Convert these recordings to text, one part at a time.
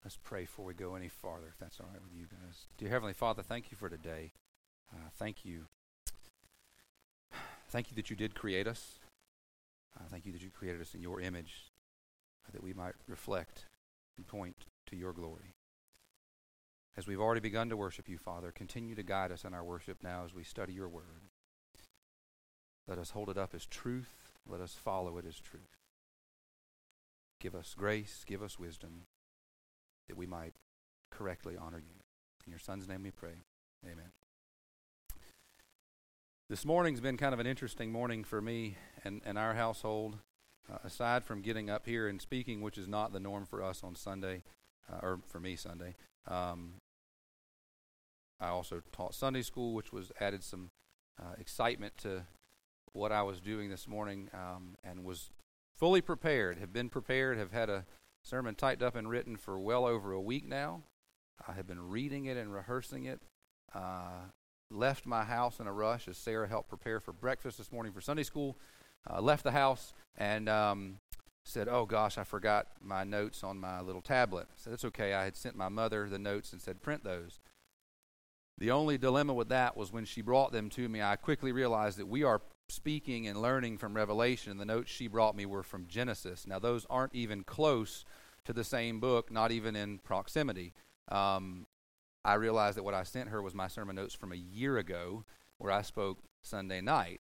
Let's pray before we go any farther, if that's all right with you guys. Dear Heavenly Father, thank you for today. Thank you. Thank you that you did create us. Thank you that you created us in your image, that we might reflect and point to your glory. As we've already begun to worship you, Father, continue to guide us in our worship now as we study your word. Let us hold it up as truth. Let us follow it as truth. Give us grace, give us wisdom, that we might correctly honor you. In your Son's name we pray. Amen. This morning's been kind of an interesting morning for me and our household. Aside from getting up here and speaking, which is not the norm for us on Sunday, or for me Sunday, I also taught Sunday school, which was added some excitement to what I was doing this morning, and was fully prepared, have been prepared, have had a sermon typed up and written for well over a week now. I have been reading it and rehearsing it. Left my house in a rush as Sarah helped prepare for breakfast this morning for Sunday school. Left the house and said, oh gosh, I forgot my notes on my little tablet. I said, it's okay. I had sent my mother the notes and said, print those. The only dilemma with that was when she brought them to me, I quickly realized that we are speaking and learning from Revelation, and the notes she brought me were from Genesis. Now, those aren't even close to the same book, not even in proximity. I realized that what I sent her was my sermon notes from a year ago, where I spoke Sunday night.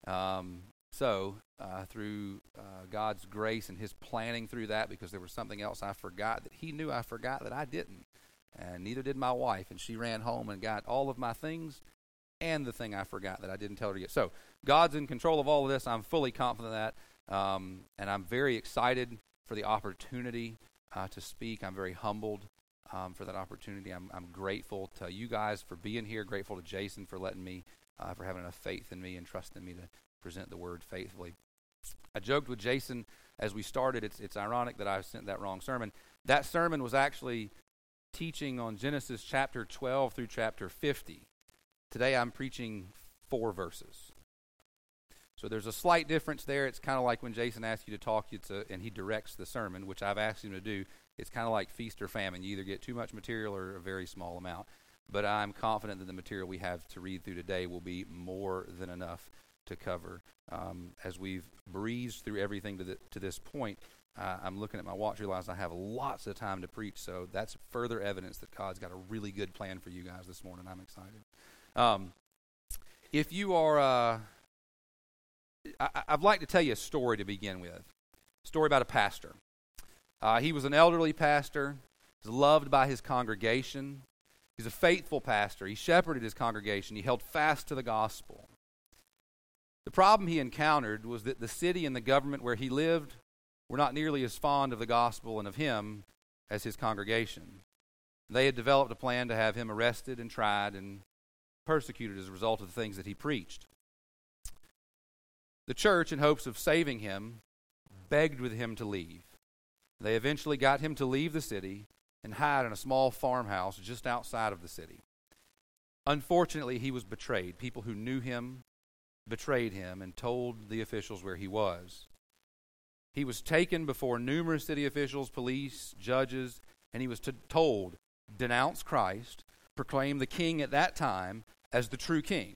So, through God's grace and his planning through that, because there was something else I forgot that he knew I forgot that I didn't, and neither did my wife, and she ran home and got all of my things and the thing I forgot that I didn't tell her to get. So, God's in control of all of this. I'm fully confident of that, and I'm very excited for the opportunity to speak. I'm very humbled for that opportunity. I'm grateful to you guys for being here, grateful to Jason for letting me, for having enough faith in me and trusting me to present the word faithfully. I joked with Jason as we started, it's ironic that I sent that wrong sermon. That sermon was actually teaching on Genesis chapter 12 through chapter 50. Today I'm preaching 4 verses. So there's a slight difference there. It's kind of like when Jason asks you to talk, and he directs the sermon, which I've asked him to do. It's kind of like feast or famine. You either get too much material or a very small amount. But I'm confident that the material we have to read through today will be more than enough to cover. As we've breezed through everything to this point, I'm looking at my watch, realize I have lots of time to preach, so that's further evidence that God's got a really good plan for you guys this morning. I'm excited. If you are... I'd like to tell you a story to begin with. A story about a pastor. He was an elderly pastor. He was loved by his congregation. He's a faithful pastor. He shepherded his congregation. He held fast to the gospel. The problem he encountered was that the city and the government where he lived were not nearly as fond of the gospel and of him as his congregation. They had developed a plan to have him arrested and tried and persecuted as a result of the things that he preached. The church, in hopes of saving him, begged with him to leave. They eventually got him to leave the city and hide in a small farmhouse just outside of the city. Unfortunately, he was betrayed. People who knew him betrayed him and told the officials where he was. He was taken before numerous city officials, police, judges, and he was told, denounce Christ, proclaim the king at that time as the true king.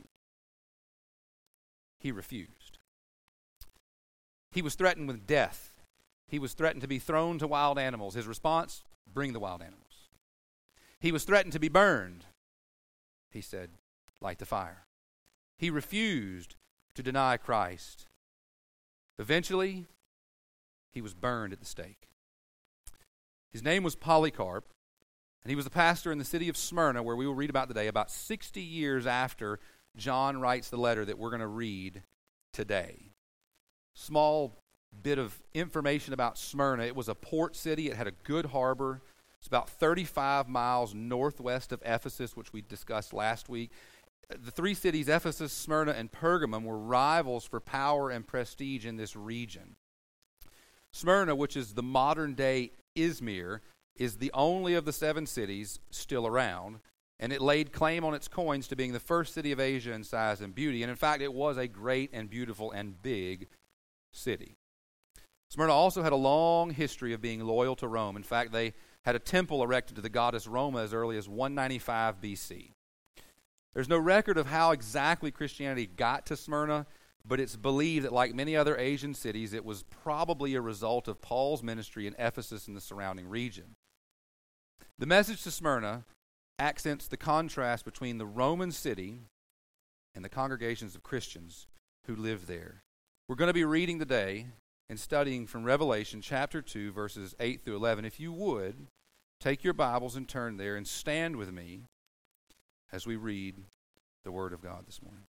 He refused. He was threatened with death. He was threatened to be thrown to wild animals. His response, bring the wild animals. He was threatened to be burned. He said, light the fire. He refused to deny Christ. Eventually, he was burned at the stake. His name was Polycarp, and he was a pastor in the city of Smyrna, where we will read about today, about 60 years after John writes the letter that we're going to read today. Small bit of information about Smyrna. It was a port city. It had a good harbor. It's about 35 miles northwest of Ephesus, which we discussed last week. The 3 cities, Ephesus, Smyrna, and Pergamum, were rivals for power and prestige in this region. Smyrna, which is the modern-day Izmir, is the only of the 7 cities still around, and it laid claim on its coins to being the first city of Asia in size and beauty. And in fact, it was a great and beautiful and big city. Smyrna also had a long history of being loyal to Rome. In fact, they had a temple erected to the goddess Roma as early as 195 BC. There's no record of how exactly Christianity got to Smyrna, but it's believed that, like many other Asian cities, it was probably a result of Paul's ministry in Ephesus and the surrounding region. The message to Smyrna accents the contrast between the Roman city and the congregations of Christians who lived there. We're going to be reading today and studying from Revelation chapter 2, verses 8 through 11. If you would, take your Bibles and turn there and stand with me as we read the Word of God this morning.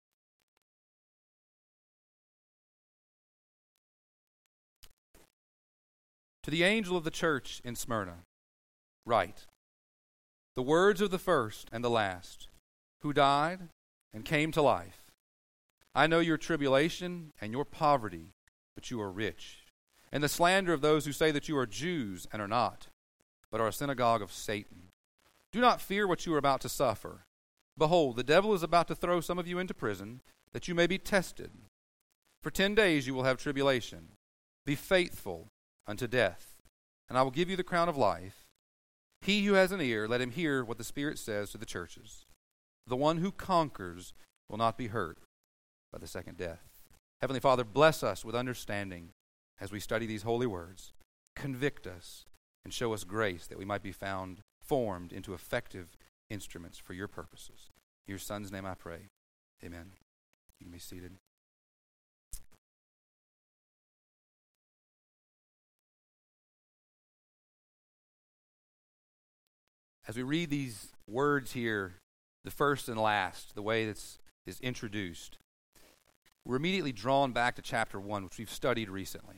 To the angel of the church in Smyrna, write, the words of the first and the last, who died and came to life. I know your tribulation and your poverty, but you are rich, and the slander of those who say that you are Jews and are not, but are a synagogue of Satan. Do not fear what you are about to suffer. Behold, the devil is about to throw some of you into prison, that you may be tested. For 10 days you will have tribulation. Be faithful unto death, and I will give you the crown of life. He who has an ear, let him hear what the Spirit says to the churches. The one who conquers will not be hurt by the second death. Heavenly Father, bless us with understanding as we study these holy words. Convict us and show us grace that we might be found formed into effective instruments for your purposes. In your Son's name I pray. Amen. You can be seated. As we read these words here, the first and last, the way that's is introduced, we're immediately drawn back to chapter 1, which we've studied recently.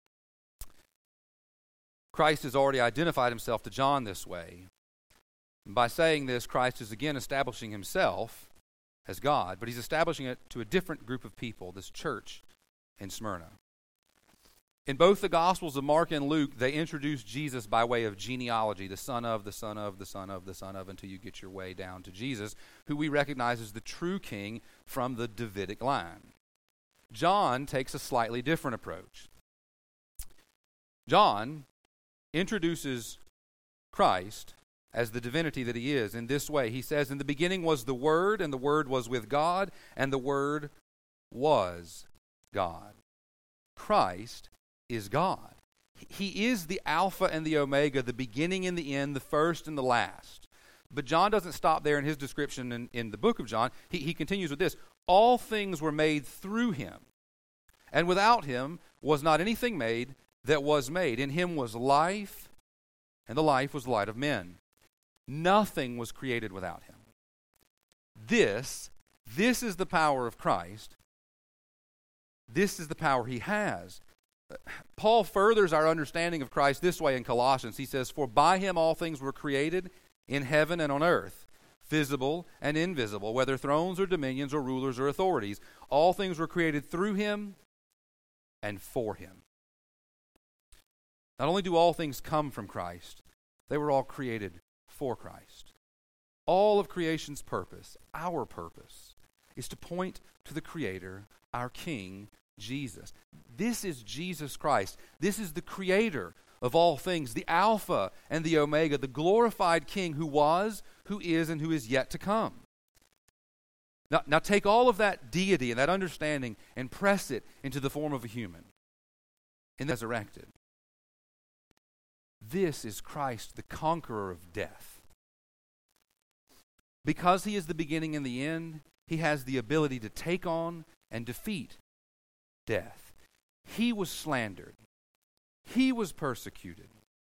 Christ has already identified himself to John this way. And by saying this, Christ is again establishing himself as God, but he's establishing it to a different group of people, this church in Smyrna. In both the Gospels of Mark and Luke, they introduce Jesus by way of genealogy, the son of, the son of, the son of, the son of, until you get your way down to Jesus, who we recognize as the true king from the Davidic line. John takes a slightly different approach. John introduces Christ as the divinity that he is in this way. He says, in the beginning was the Word, and the Word was with God, and the Word was God. Christ is God. He is the Alpha and the Omega, the beginning and the end, the first and the last. But John doesn't stop there in his description in the book of John. He continues with this. All things were made through him, and without him was not anything made that was made. In him was life, and the life was the light of men. Nothing was created without him. This is the power of Christ. This is the power he has. Paul furthers our understanding of Christ this way in Colossians. He says, for by him all things were created in heaven and on earth, visible and invisible, whether thrones or dominions or rulers or authorities. All things were created through him and for him. Not only do all things come from Christ, they were all created for Christ. All of creation's purpose, our purpose, is to point to the Creator, our King, Jesus. This is Jesus Christ. This is the Creator of all things, the Alpha and the Omega, the glorified King who was, who is, and who is yet to come. Now take all of that deity and that understanding and press it into the form of a human and resurrected. This is Christ, the conqueror of death. Because he is the beginning and the end, he has the ability to take on and defeat death. He was slandered. He was persecuted.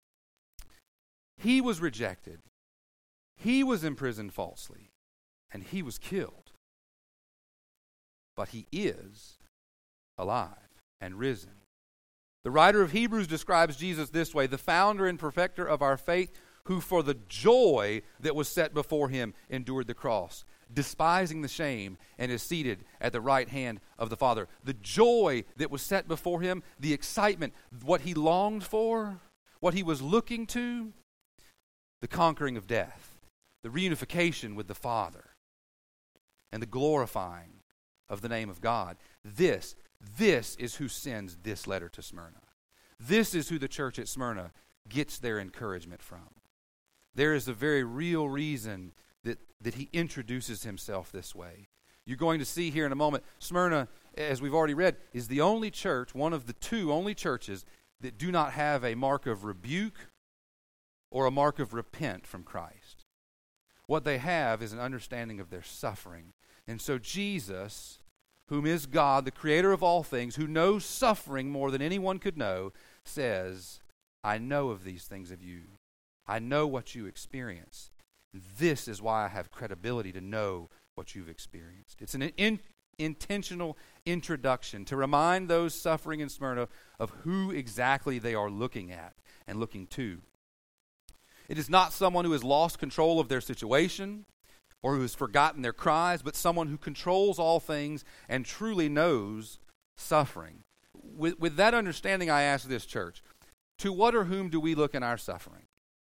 He was rejected. He was imprisoned falsely. And he was killed. But he is alive and risen. The writer of Hebrews describes Jesus this way, the founder and perfecter of our faith, who for the joy that was set before him endured the cross, despising the shame, and is seated at the right hand of the Father. The joy that was set before him, the excitement, what he longed for, what he was looking to, the conquering of death, the reunification with the Father, and the glorifying of the name of God. This is who sends this letter to Smyrna. This is who the church at Smyrna gets their encouragement from. There is a very real reason that he introduces himself this way. You're going to see here in a moment, Smyrna, as we've already read, is the only church, one of the two only churches that do not have a mark of rebuke or a mark of repent from Christ. What they have is an understanding of their suffering. And so Jesus, whom is God, the creator of all things, who knows suffering more than anyone could know, says, I know of these things of you. I know what you experience. This is why I have credibility to know what you've experienced. It's an intentional introduction to remind those suffering in Smyrna of who exactly they are looking at and looking to. It is not someone who has lost control of their situation or who has forgotten their cries, but someone who controls all things and truly knows suffering. With that understanding, I ask this, church, to what or whom do we look in our suffering?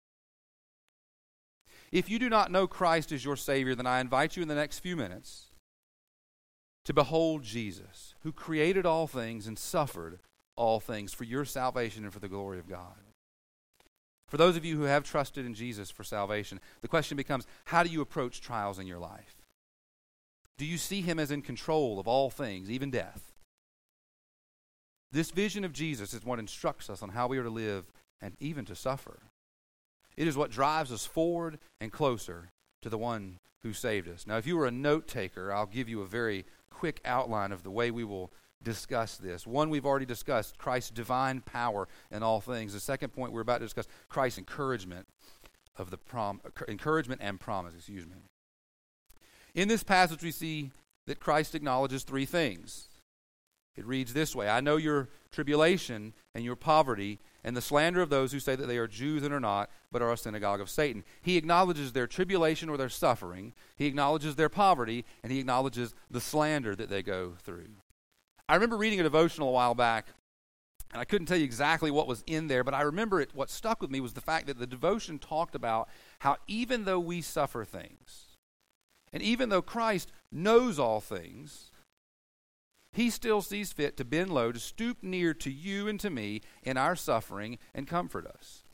If you do not know Christ as your Savior, then I invite you in the next few minutes to behold Jesus, who created all things and suffered all things for your salvation and for the glory of God. For those of you who have trusted in Jesus for salvation, the question becomes, how do you approach trials in your life? Do you see him as in control of all things, even death? This vision of Jesus is what instructs us on how we are to live and even to suffer. It is what drives us forward and closer to the one who saved us. Now, if you were a note taker, I'll give you a very quick outline of the way we will discuss this. One, we've already discussed Christ's divine power in all things. The second point we're about to discuss, Christ's encouragement encouragement and promise. In this passage, we see that Christ acknowledges three things. It reads this way: I know your tribulation and your poverty and the slander of those who say that they are Jews and are not, but are a synagogue of Satan. He acknowledges their tribulation or their suffering. He acknowledges their poverty, and he acknowledges the slander that they go through. I remember reading a devotional a while back, and I couldn't tell you exactly what was in there, but I remember what stuck with me was the fact that the devotion talked about how even though we suffer things, and even though Christ knows all things, he still sees fit to bend low, to stoop near to you and to me in our suffering and comfort us.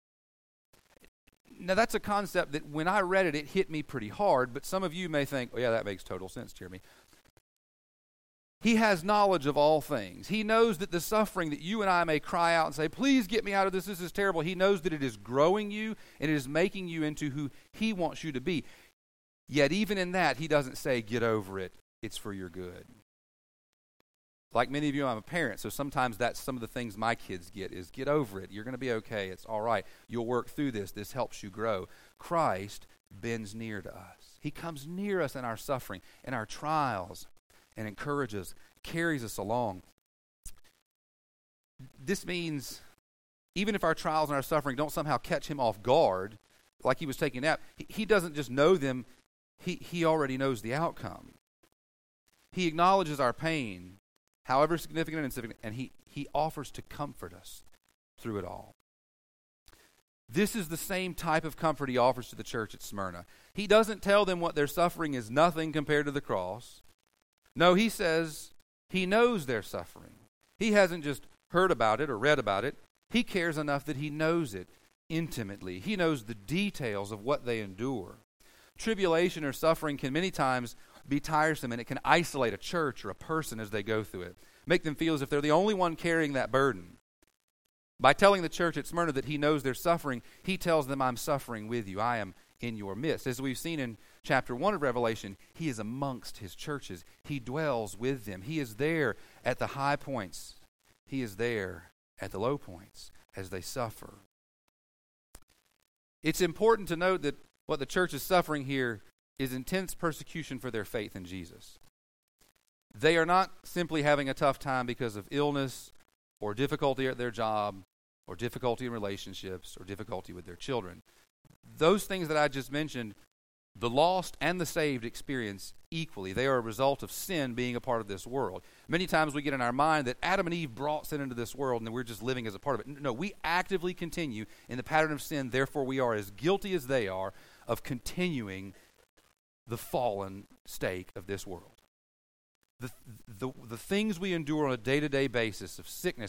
Now, that's a concept that when I read it, it hit me pretty hard, but some of you may think, oh yeah, that makes total sense, Jeremy. He has knowledge of all things. He knows that the suffering that you and I may cry out and say, please get me out of this, this is terrible. He knows that it is growing you and it is making you into who he wants you to be. Yet even in that, he doesn't say, get over it, it's for your good. Like many of you, I'm a parent, so sometimes that's some of the things my kids get is, get over it, you're going to be okay, it's all right, you'll work through this helps you grow. Christ bends near to us. He comes near us in our suffering, in our trials, and encourages, carries us along. This means even if our trials and our suffering don't somehow catch him off guard, like he was taking a nap, he doesn't just know them, he already knows the outcome. He acknowledges our pain, however significant and insignificant, and he offers to comfort us through it all. This is the same type of comfort he offers to the church at Smyrna. He doesn't tell them what their suffering is nothing compared to the cross. No, he says he knows their suffering. He hasn't just heard about it or read about it. He cares enough that he knows it intimately. He knows the details of what they endure. Tribulation or suffering can many times be tiresome, and it can isolate a church or a person as they go through it. Make them feel as if they're the only one carrying that burden. By telling the church at Smyrna that he knows their suffering, he tells them, I'm suffering with you. I am in your midst. As we've seen in chapter 1 of Revelation, he is amongst his churches. He dwells with them. He is there at the high points. He is there at the low points as they suffer. It's important to note that what the church is suffering here is intense persecution for their faith in Jesus. They are not simply having a tough time because of illness or difficulty at their job or difficulty in relationships or difficulty with their children. Those things that I just mentioned, the lost and the saved experience equally. They are a result of sin being a part of this world. Many times we get in our mind that Adam and Eve brought sin into this world and we're just living as a part of it. No, we actively continue in the pattern of sin, therefore we are as guilty as they are of continuing the fallen state of this world. The things we endure on a day-to-day basis of sickness,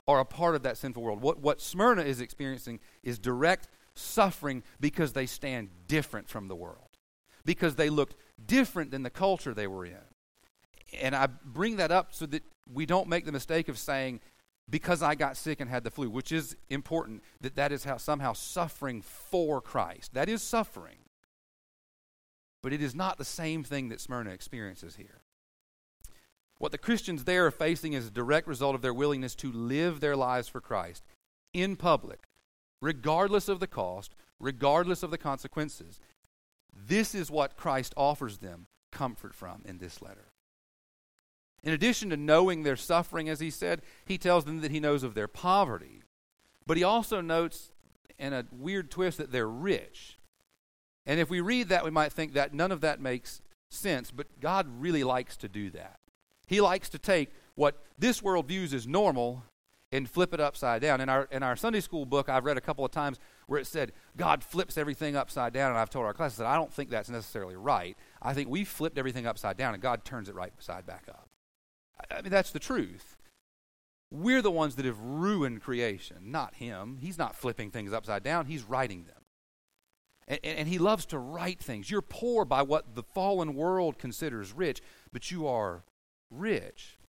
are a part of that sinful world. What Smyrna is experiencing is direct suffering because they stand different from the world, because they looked different than the culture they were in. And I bring that up so that we don't make the mistake of saying, because I got sick and had the flu, which is important, that is how somehow suffering for Christ. That is suffering. But it is not the same thing that Smyrna experiences here. What the Christians there are facing is a direct result of their willingness to live their lives for Christ in public, regardless of the cost, regardless of the consequences. This is what Christ offers them comfort from in this letter. In addition to knowing their suffering, as he said, he tells them that he knows of their poverty. But he also notes, in a weird twist, that they're rich. And if we read that, we might think that none of that makes sense, but God really likes to do that. He likes to take what this world views as normal and flip it upside down. In our Sunday school book, I've read a couple of times where it said, God flips everything upside down, and I've told our class, I said, I don't think that's necessarily right. I think we flipped everything upside down, and God turns it right side back up. I mean, that's the truth. We're the ones that have ruined creation, not him. He's not flipping things upside down. He's righting them. And he loves to right things. You're poor by what the fallen world considers rich, but you are rich.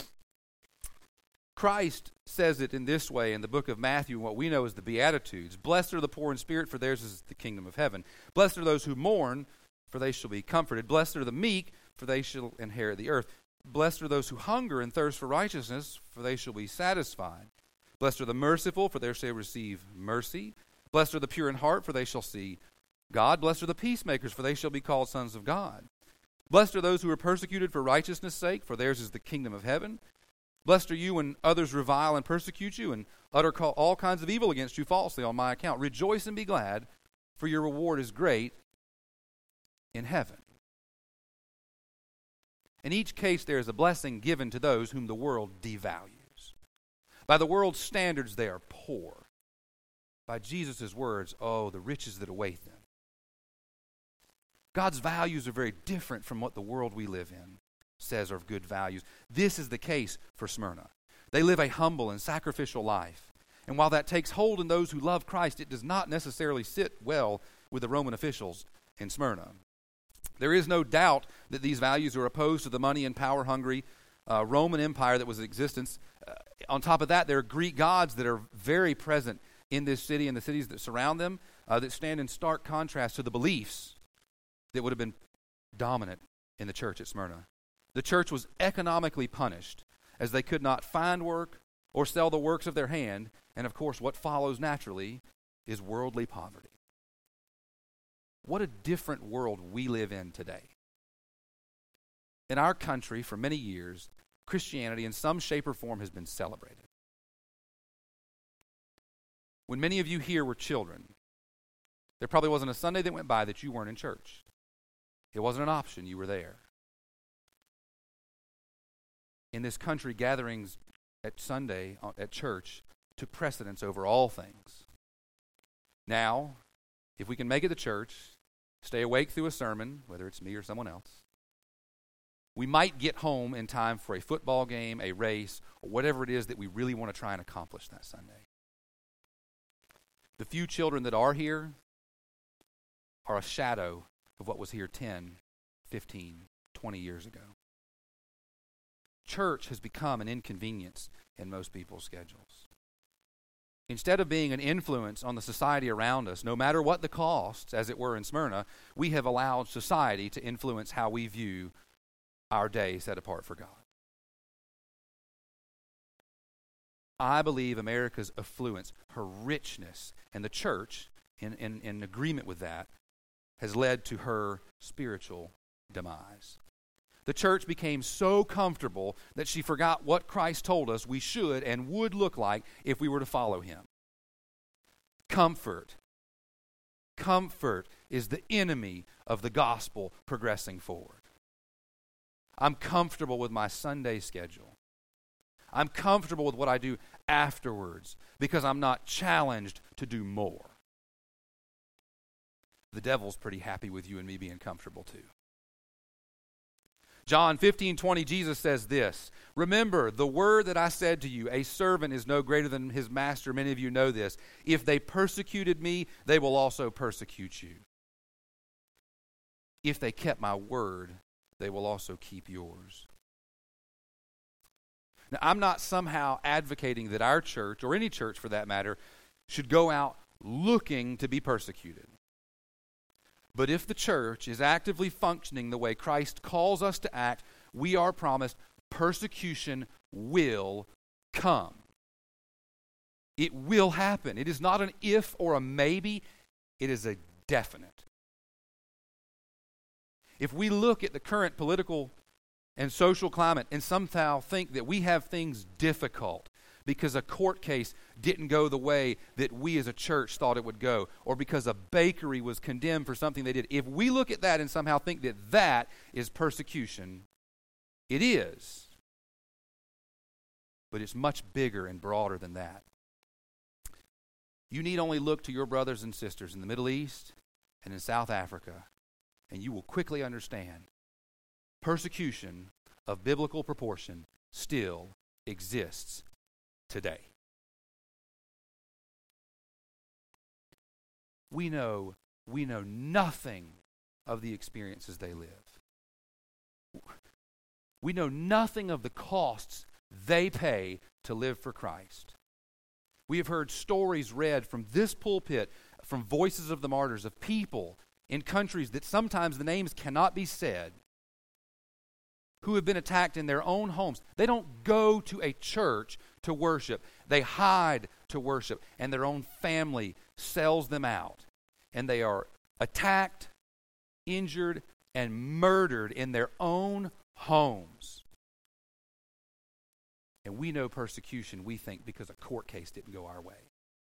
Christ says it in this way in the book of Matthew, what we know as the Beatitudes. Blessed are the poor in spirit, for theirs is the kingdom of heaven. Blessed are those who mourn, for they shall be comforted. Blessed are the meek, for they shall inherit the earth. Blessed are those who hunger and thirst for righteousness, for they shall be satisfied. Blessed are the merciful, for they shall receive mercy. Blessed are the pure in heart, for they shall see God. Blessed are the peacemakers, for they shall be called sons of God. Blessed are those who are persecuted for righteousness' sake, for theirs is the kingdom of heaven. Blessed are you when others revile and persecute you and utter all kinds of evil against you falsely on my account. Rejoice and be glad, for your reward is great in heaven. In each case, there is a blessing given to those whom the world devalues. By the world's standards, they are poor. By Jesus' words, oh, the riches that await them. God's values are very different from what the world we live in says are good values. This is the case for Smyrna. They live a humble and sacrificial life. And while that takes hold in those who love Christ, it does not necessarily sit well with the Roman officials in Smyrna. There is no doubt that these values are opposed to the money and power-hungry Roman Empire that was in existence. On top of that, there are Greek gods that are very present in this city and the cities that surround them that stand in stark contrast to the beliefs that would have been dominant in the church at Smyrna. The church was economically punished as they could not find work or sell the works of their hand, and of course what follows naturally is worldly poverty. What a different world we live in today. In our country, for many years, Christianity in some shape or form has been celebrated. When many of you here were children, there probably wasn't a Sunday that went by that you weren't in church. It wasn't an option, you were there. In this country, gatherings at Sunday at church took precedence over all things. Now, if we can make it to church, stay awake through a sermon, whether it's me or someone else, we might get home in time for a football game, a race, or whatever it is that we really want to try and accomplish that Sunday. The few children that are here are a shadow of what was here 10, 15, 20 years ago. Church has become an inconvenience in most people's schedules. Instead of being an influence on the society around us, no matter what the costs, as it were in Smyrna, we have allowed society to influence how we view our day set apart for God. I believe America's affluence, her richness, and the church, in agreement with that, has led to her spiritual demise. The church became so comfortable that she forgot what Christ told us we should and would look like if we were to follow him. Comfort. Comfort is the enemy of the gospel progressing forward. I'm comfortable with my Sunday schedule. I'm comfortable with what I do afterwards because I'm not challenged to do more. The devil's pretty happy with you and me being comfortable too. John 15:20, Jesus says this, "Remember the word that I said to you, a servant is no greater than his master. Many of you know this. If they persecuted me, they will also persecute you. If they kept my word, they will also keep yours." Now, I'm not somehow advocating that our church, or any church for that matter, should go out looking to be persecuted. But if the church is actively functioning the way Christ calls us to act, we are promised persecution will come. It will happen. It is not an if or a maybe. It is a definite. If we look at the current political and social climate and somehow think that we have things difficult because a court case didn't go the way that we as a church thought it would go, or because a bakery was condemned for something they did, if we look at that and somehow think that that is persecution, it is. But it's much bigger and broader than that. You need only look to your brothers and sisters in the Middle East and in South Africa, and you will quickly understand persecution of biblical proportion still exists today. We know nothing of the experiences they live. We know nothing of the costs they pay to live for Christ. We have heard stories read from this pulpit, from Voices of the Martyrs, of people in countries that sometimes the names cannot be said, who have been attacked in their own homes. They don't go to a church to worship. They hide to worship, and their own family sells them out. And they are attacked, injured, and murdered in their own homes. And we know persecution, we think, because a court case didn't go our way.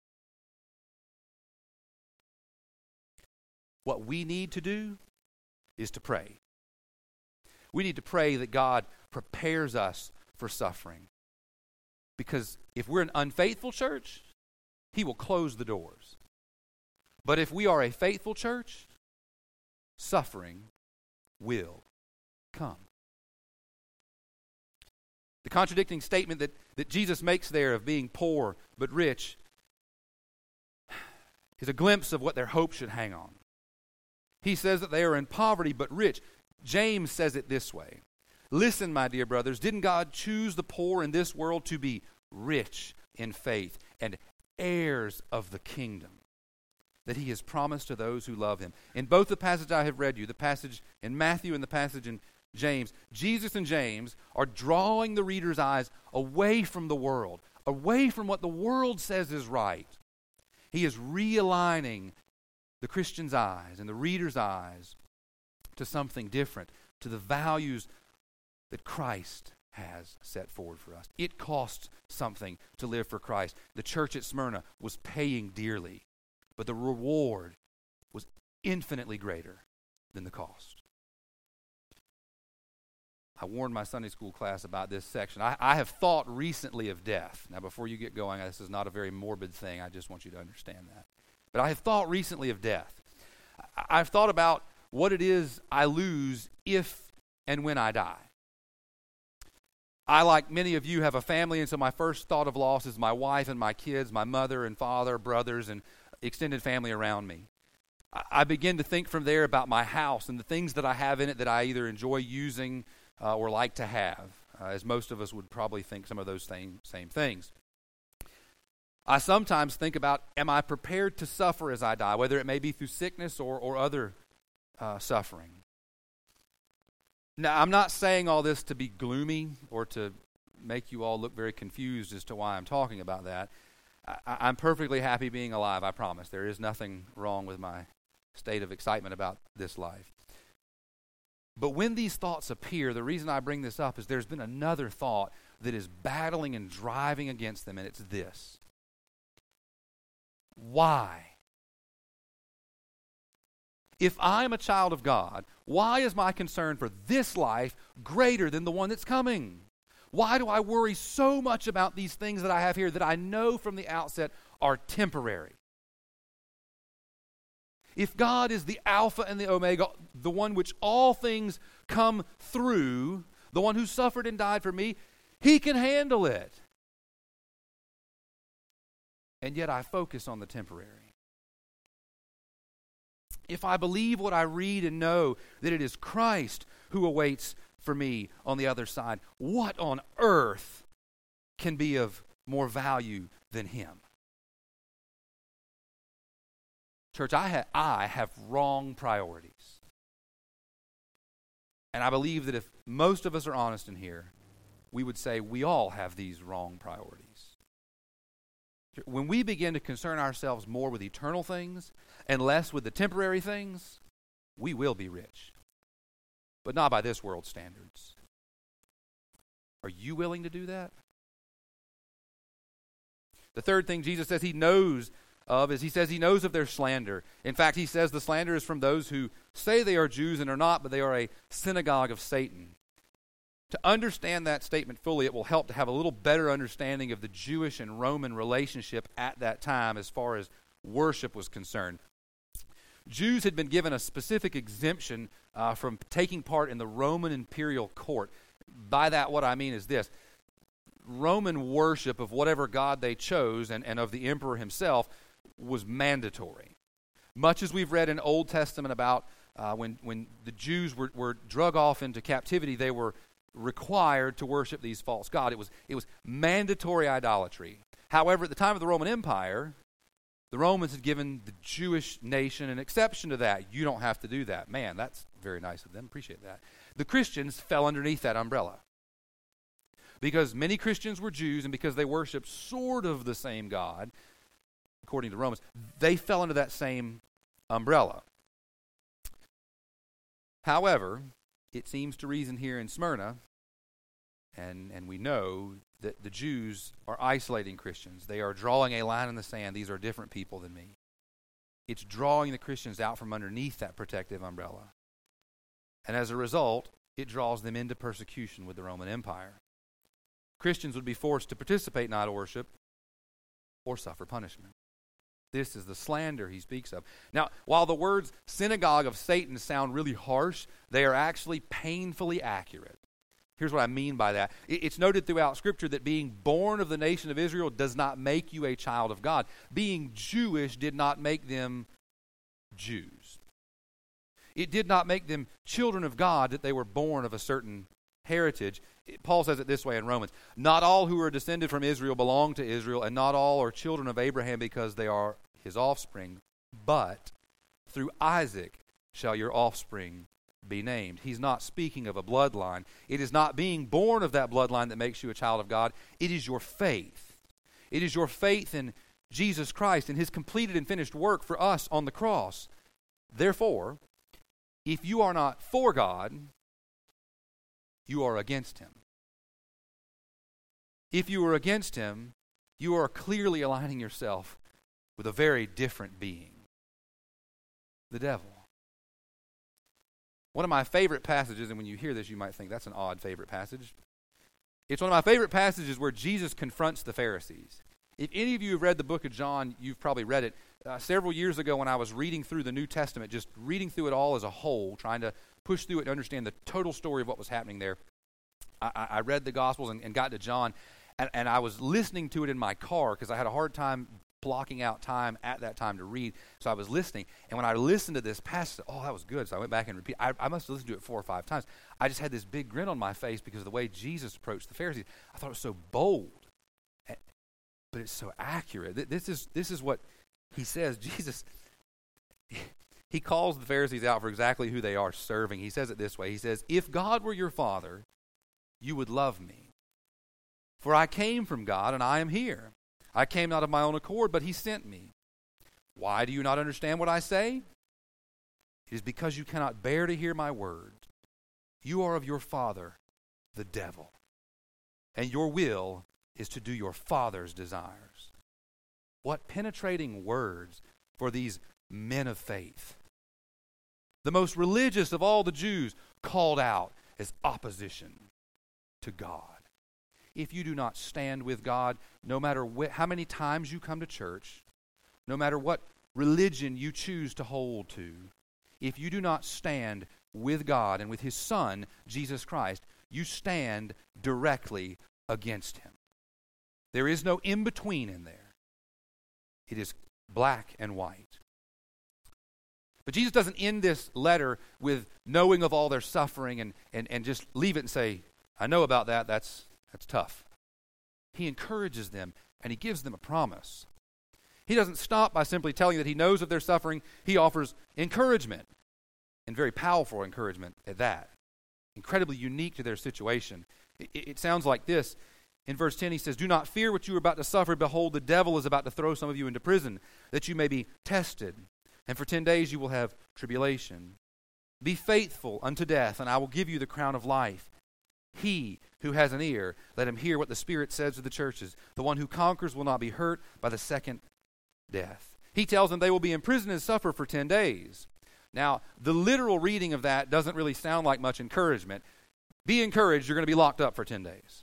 What we need to do is to pray. We need to pray that God prepares us for suffering. Because if we're an unfaithful church, He will close the doors. But if we are a faithful church, suffering will come. The contradicting statement that Jesus makes there of being poor but rich is a glimpse of what their hope should hang on. He says that they are in poverty but rich. James says it this way: "Listen, my dear brothers, didn't God choose the poor in this world to be rich in faith and heirs of the kingdom that He has promised to those who love Him?" In both the passage I have read you, the passage in Matthew and the passage in James, Jesus and James are drawing the reader's eyes away from the world, away from what the world says is right. He is realigning the Christian's eyes and the reader's eyes to something different, to the values that Christ has set forward for us. It costs something to live for Christ. The church at Smyrna was paying dearly, but the reward was infinitely greater than the cost. I warned my Sunday school class about this section. I have thought recently of death. Now, before you get going, this is not a very morbid thing. I just want you to understand that. But I have thought recently of death. I've thought about what it is I lose if and when I die. I, like many of you, have a family, and so my first thought of loss is my wife and my kids, my mother and father, brothers, and extended family around me. I begin to think from there about my house and the things that I have in it that I either enjoy using or like to have, as most of us would probably think some of those same things. I sometimes think about, am I prepared to suffer as I die, whether it may be through sickness or other suffering. Now, I'm not saying all this to be gloomy or to make you all look very confused as to why I'm talking about that. I'm perfectly happy being alive, I promise. There is nothing wrong with my state of excitement about this life. But when these thoughts appear, the reason I bring this up is there's been another thought that is battling and driving against them, and it's this: why? If I'm a child of God, why is my concern for this life greater than the one that's coming? Why do I worry so much about these things that I have here that I know from the outset are temporary? if God is the Alpha and the Omega, the one which all things come through, the one who suffered and died for me, he can handle it. And yet I focus on the temporary. If I believe what I read and know that it is Christ who awaits for me on the other side, what on earth can be of more value than him? Church, I have wrong priorities. And I believe that if most of us are honest in here, we would say we all have these wrong priorities. When we begin to concern ourselves more with eternal things and less with the temporary things, we will be rich. But not by this world's standards. Are you willing to do that? The third thing Jesus says he knows of is he says he knows of their slander. In fact, he says the slander is from those who say they are Jews and are not, but they are a synagogue of Satan. To understand that statement fully, it will help to have a little better understanding of the Jewish and Roman relationship at that time as far as worship was concerned. Jews had been given a specific exemption from taking part in the Roman imperial court. By that, what I mean is this. Roman worship of whatever god they chose and of the emperor himself was mandatory. Much as we've read in Old Testament about when the Jews were drug off into captivity, they were required to worship these false gods. It was mandatory idolatry. However, at the time of the Roman Empire, the Romans had given the Jewish nation an exception to that. You don't have to do that. Man, that's very nice of them. Appreciate that. The Christians fell underneath that umbrella. Because many Christians were Jews and because they worshiped sort of the same God, according to Romans, they fell under that same umbrella. However, it seems to reason here in Smyrna, and we know that the Jews are isolating Christians. They are drawing a line in the sand. These are different people than me. It's drawing the Christians out from underneath that protective umbrella. And as a result, it draws them into persecution with the Roman Empire. Christians would be forced to participate in idol worship or suffer punishment. This is the slander he speaks of. Now, while the words synagogue of Satan sound really harsh, they are actually painfully accurate. Here's what I mean by that. It's noted throughout Scripture that being born of the nation of Israel does not make you a child of God. Being Jewish did not make them Jews. It did not make them children of God that they were born of a certain heritage. Paul says it this way in Romans. Not all who are descended from Israel belong to Israel, and not all are children of Abraham because they are his offspring. But through Isaac shall your offspring be named. He's not speaking of a bloodline. It is not being born of that bloodline that makes you a child of God. It is your faith. It is your faith in Jesus Christ and his completed and finished work for us on the cross. Therefore, if you are not for God, you are against him. If you are against him, you are clearly aligning yourself with a very different being, the devil. One of my favorite passages, and when you hear this, you might think that's an odd favorite passage. It's one of my favorite passages where Jesus confronts the Pharisees. If any of you have read the book of John, you've probably read it. Several years ago when I was reading through the New Testament, just reading through it all as a whole, trying to push through it to understand the total story of what was happening there, I read the Gospels and got to John, and I was listening to it in my car because I had a hard time blocking out time at that time to read, so I was listening. And when I listened to this passage, oh, that was good. So I went back and repeated. I must have listened to it 4 or 5 times. I just had this big grin on my face because of the way Jesus approached the Pharisees. I thought it was so bold, but it's so accurate. This is what he says. Jesus, he calls the Pharisees out for exactly who they are serving. He says it this way. He says, if God were your father, you would love me. For I came from God and I am here. I came not of my own accord, but he sent me. Why do you not understand what I say? It is because you cannot bear to hear my words. You are of your father, the devil, and your will is to do your father's desires. What penetrating words for these men of faith. The most religious of all the Jews called out as opposition to God. If you do not stand with God, no matter how many times you come to church, no matter what religion you choose to hold to, if you do not stand with God and with His Son, Jesus Christ, you stand directly against Him. There is no in-between in there. It is black and white. But Jesus doesn't end this letter with knowing of all their suffering and just leave it and say, I know about that, that's tough. He encourages them and He gives them a promise. He doesn't stop by simply telling that He knows of their suffering. He offers encouragement, and very powerful encouragement at that. Incredibly unique to their situation. It sounds like this. In verse 10 he says, do not fear what you are about to suffer. Behold, the devil is about to throw some of you into prison, that you may be tested. And for 10 days you will have tribulation. Be faithful unto death, and I will give you the crown of life. He who has an ear, let him hear what the Spirit says to the churches. The one who conquers will not be hurt by the second death. He tells them they will be in prison and suffer for 10 days. Now, the literal reading of that doesn't really sound like much encouragement. Be encouraged, you're going to be locked up for 10 days.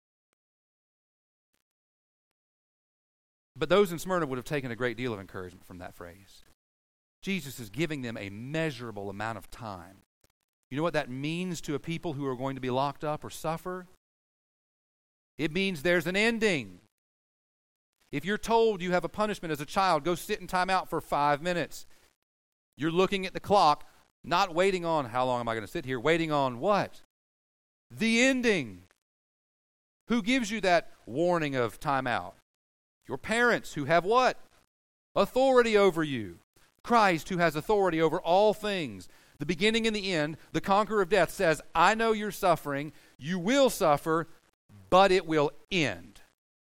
But those in Smyrna would have taken a great deal of encouragement from that phrase. Jesus is giving them a measurable amount of time. You know what that means to a people who are going to be locked up or suffer? It means there's an ending. If you're told you have a punishment as a child, go sit in timeout for 5 minutes. You're looking at the clock, not waiting on how long am I going to sit here, waiting on what? The ending. Who gives you that warning of timeout? Your parents, who have what? Authority over you. Christ, who has authority over all things. The beginning and the end, the conqueror of death, says, I know you're suffering, you will suffer, but it will end.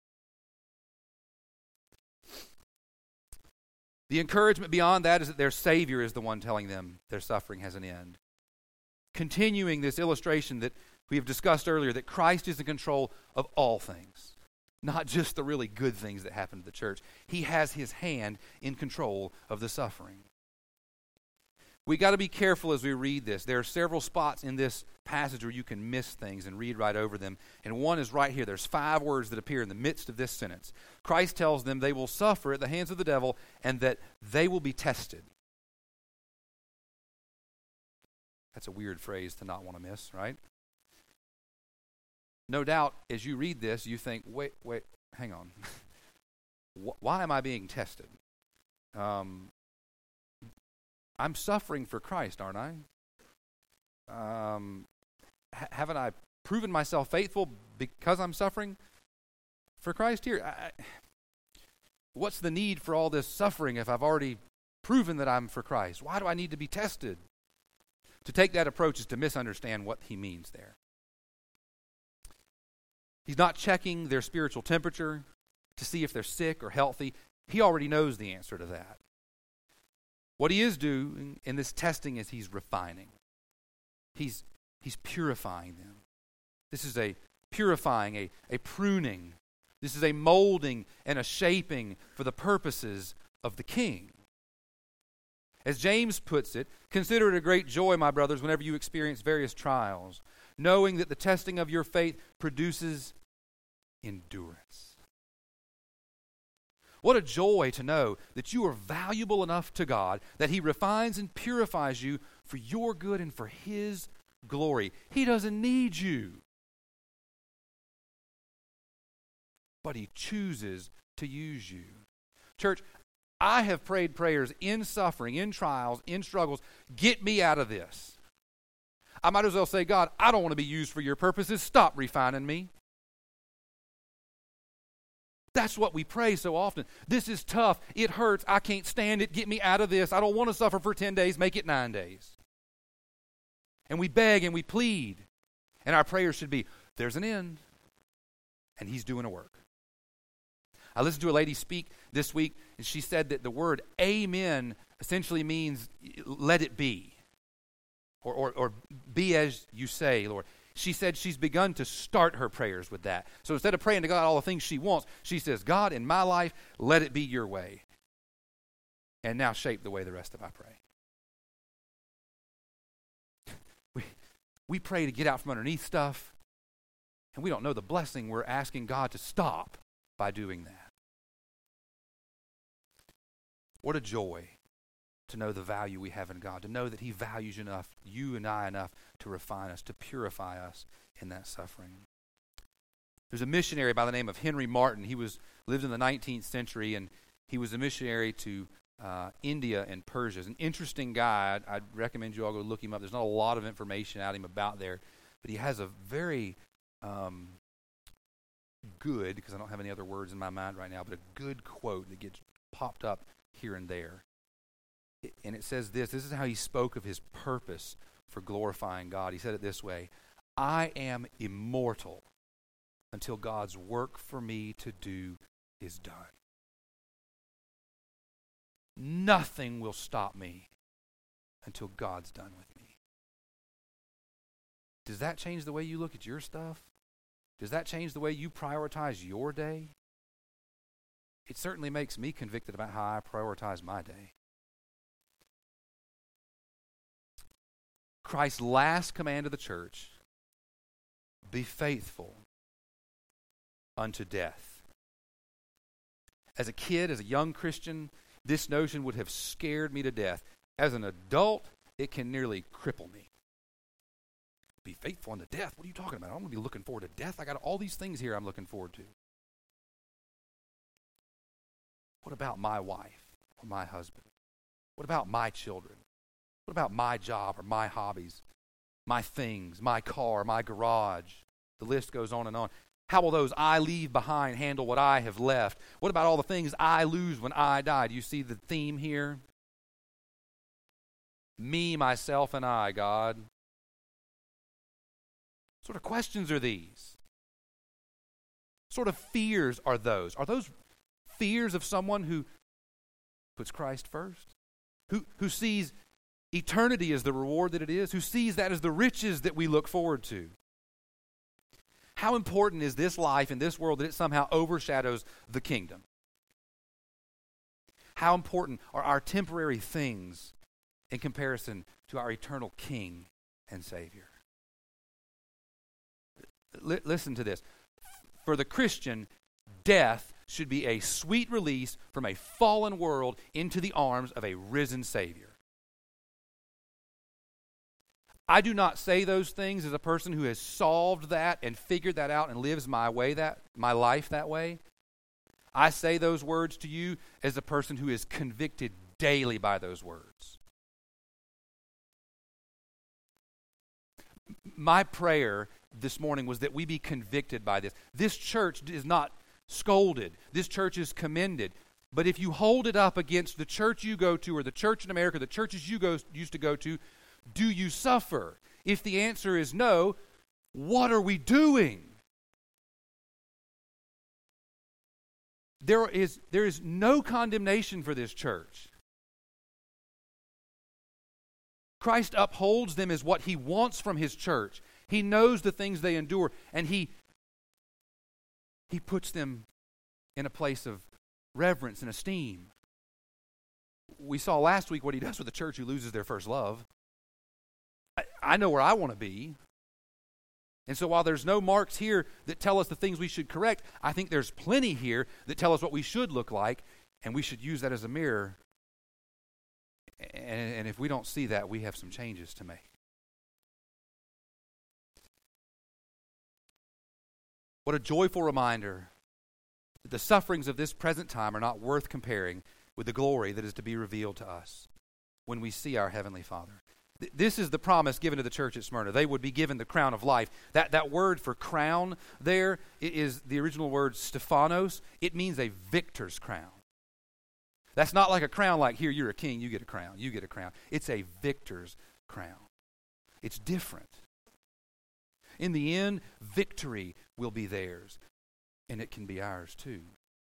The encouragement beyond that is that their Savior is the one telling them their suffering has an end. Continuing this illustration that we have discussed earlier, that Christ is in control of all things, not just the really good things that happen to the church. He has His hand in control of the suffering. We got to be careful as we read this. There are several spots in this passage where you can miss things and read right over them. And one is right here. There's 5 words that appear in the midst of this sentence. Christ tells them they will suffer at the hands of the devil and that they will be tested. That's a weird phrase to not want to miss, right? No doubt, as you read this, you think, wait, hang on. Why am I being tested? I'm suffering for Christ, aren't I? Haven't I proven myself faithful because I'm suffering for Christ here? What's the need for all this suffering if I've already proven that I'm for Christ? Why do I need to be tested? To take that approach is to misunderstand what he means there. He's not checking their spiritual temperature to see if they're sick or healthy. He already knows the answer to that. What he is doing in this testing is he's refining. He's purifying them. This is a purifying, a pruning. This is a molding and a shaping for the purposes of the king. As James puts it, consider it a great joy, my brothers, whenever you experience various trials, knowing that the testing of your faith produces endurance. What a joy to know that you are valuable enough to God, that He refines and purifies you for your good and for His glory. He doesn't need you, but He chooses to use you. Church, I have prayed prayers in suffering, in trials, in struggles. Get me out of this. I might as well say, God, I don't want to be used for your purposes. Stop refining me. That's what we pray so often. This is tough. It hurts. I can't stand it. Get me out of this. I don't want to suffer for 10 days. Make it 9 days. And we beg and we plead. And our prayers should be, there's an end. And He's doing a work. I listened to a lady speak this week, and she said that the word amen essentially means let it be. Or be as you say, Lord. She said she's begun to start her prayers with that. So instead of praying to God all the things she wants, she says, God, in my life, let it be your way. And now shape the way the rest of I pray. We pray to get out from underneath stuff, and we don't know the blessing we're asking God to stop by doing that. What a joy to know the value we have in God, to know that He values you and I enough to refine us, to purify us in that suffering. There's a missionary by the name of Henry Martin. He lived in the 19th century, and he was a missionary to India and Persia. He's an interesting guy. I'd recommend you all go look him up. There's not a lot of information out of him about there, but he has a very good, because I don't have any other words in my mind right now, but a good quote that gets popped up here and there. And it says this is how he spoke of his purpose for glorifying God. He said it this way: I am immortal until God's work for me to do is done. Nothing will stop me until God's done with me. Does that change the way you look at your stuff? Does that change the way you prioritize your day? It certainly makes me convicted about how I prioritize my day. Christ's last command to the church: be faithful unto death. As a kid, as a young Christian, this notion would have scared me to death. As an adult, it can nearly cripple me. Be faithful unto death? What are you talking about? I'm going to be looking forward to death. I got all these things here I'm looking forward to. What about my wife or my husband? What about my children? What about my job or my hobbies, my things, my car, my garage? The list goes on and on. How will those I leave behind handle what I have left? What about all the things I lose when I die? Do you see the theme here? Me, myself, and I, God. What sort of questions are these? What sort of fears are those? Are those fears of someone who puts Christ first? Who sees eternity as the reward that it is? Who sees that as the riches that we look forward to? How important is this life in this world that it somehow overshadows the kingdom? How important are our temporary things in comparison to our eternal King and Savior? Listen to this. For the Christian, death should be a sweet release from a fallen world into the arms of a risen Savior. I do not say those things as a person who has solved that and figured that out and lives my life that way. I say those words to you as a person who is convicted daily by those words. My prayer this morning was that we be convicted by this. This church is not scolded. This church is commended. But if you hold it up against the church you go to or the church in America, the churches you used to go to, do you suffer? If the answer is no, what are we doing? There is no condemnation for this church. Christ upholds them as what He wants from His church. He knows the things they endure, and He puts them in a place of reverence and esteem. We saw last week what He does with the church who loses their first love. I know where I want to be. And so while there's no marks here that tell us the things we should correct, I think there's plenty here that tell us what we should look like, and we should use that as a mirror. And if we don't see that, we have some changes to make. What a joyful reminder that the sufferings of this present time are not worth comparing with the glory that is to be revealed to us when we see our Heavenly Father. This is the promise given to the church at Smyrna. They would be given the crown of life. That word for crown there is the original word Stephanos. It means a victor's crown. That's not like a crown like, here, you're a king, you get a crown, you get a crown. It's a victor's crown. It's different. In the end, victory will be theirs, and it can be ours too.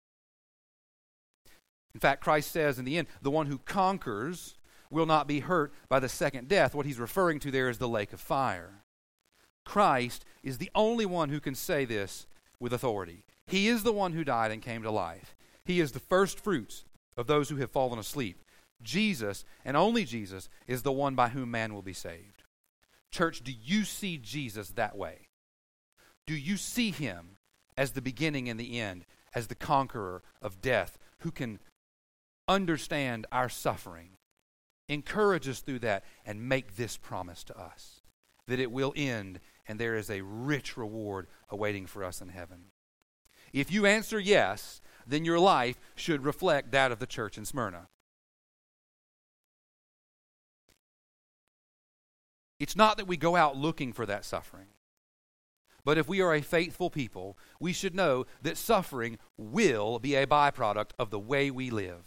In fact, Christ says in the end, the one who conquers will not be hurt by the second death. What He's referring to there is the lake of fire. Christ is the only one who can say this with authority. He is the one who died and came to life. He is the first fruits of those who have fallen asleep. Jesus, and only Jesus, is the one by whom man will be saved. Church, do you see Jesus that way? Do you see Him as the beginning and the end, as the conqueror of death, who can understand our suffering. Encourage us through that and make this promise to us, that it will end and there is a rich reward awaiting for us in heaven. If you answer yes, then your life should reflect that of the church in Smyrna. It's not that we go out looking for that suffering. But if we are a faithful people, we should know that suffering will be a byproduct of the way we live.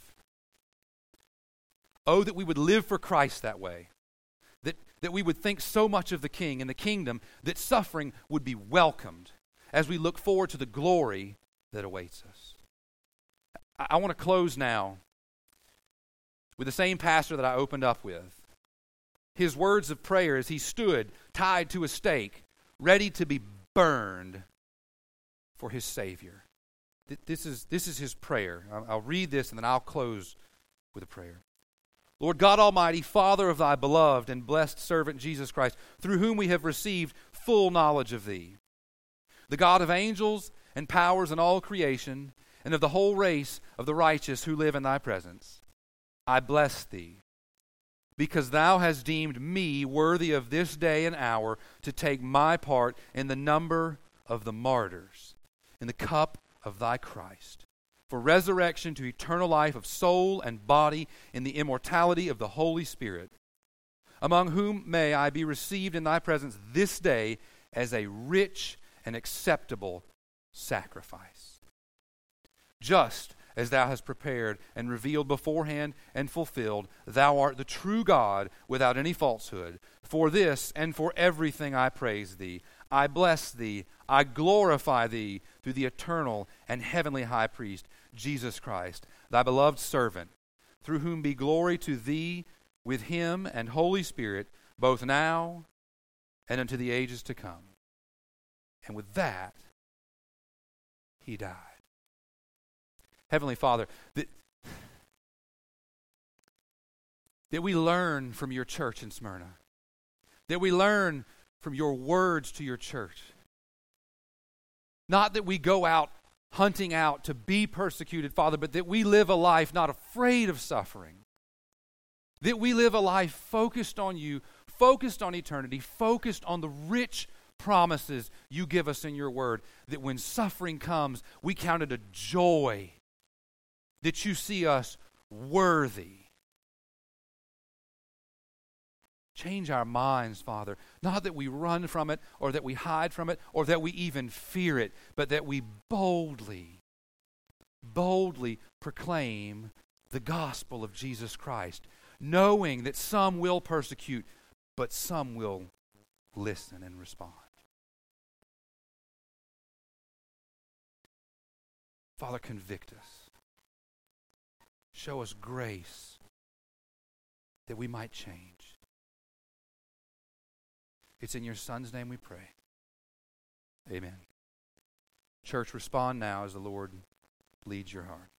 Oh, that we would live for Christ that way. That we would think so much of the King and the kingdom that suffering would be welcomed as we look forward to the glory that awaits us. I want to close now with the same pastor that I opened up with. His words of prayer as he stood tied to a stake, ready to be burned for his Savior. This is his prayer. I'll read this and then I'll close with a prayer. Lord God Almighty, Father of thy beloved and blessed servant Jesus Christ, through whom we have received full knowledge of thee, the God of angels and powers and all creation, and of the whole race of the righteous who live in thy presence, I bless thee, because thou hast deemed me worthy of this day and hour to take my part in the number of the martyrs, in the cup of thy Christ, for resurrection to eternal life of soul and body in the immortality of the Holy Spirit, among whom may I be received in thy presence this day as a rich and acceptable sacrifice. Just as thou hast prepared and revealed beforehand and fulfilled, thou art the true God without any falsehood. For this and for everything I praise thee. I bless thee. I glorify thee through the eternal and heavenly high priest, Jesus Christ, thy beloved servant, through whom be glory to thee with him and Holy Spirit, both now and unto the ages to come. And with that, he died. Heavenly Father, that we learn from your church in Smyrna, that we learn from your words to your church. Not that we go out hunting out to be persecuted, Father, but that we live a life not afraid of suffering. That we live a life focused on you, focused on eternity, focused on the rich promises you give us in your word, that when suffering comes, we count it a joy that you see us worthy. Change our minds, Father. Not that we run from it, or that we hide from it, or that we even fear it, but that we boldly proclaim the gospel of Jesus Christ, knowing that some will persecute, but some will listen and respond. Father, convict us. Show us grace that we might change. It's in your Son's name we pray. Amen. Church, respond now as the Lord leads your heart.